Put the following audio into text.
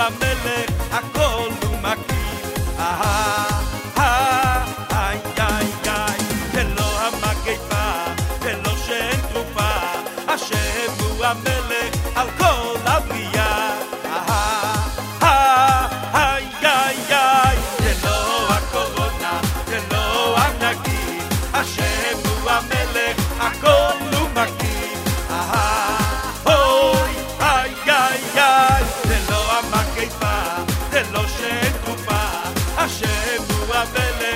המלך, הכל הוא מכיר. זה לא המגפה, זה לא שאין תרופה, השם הוא המלך על כל הבריאה. זה לא הקורונה, זה לא הנגיף, השם הוא המלך, הכל הוא מכיר. זה לא המגפה, זה לא שאין תרופה, השם הוא המלך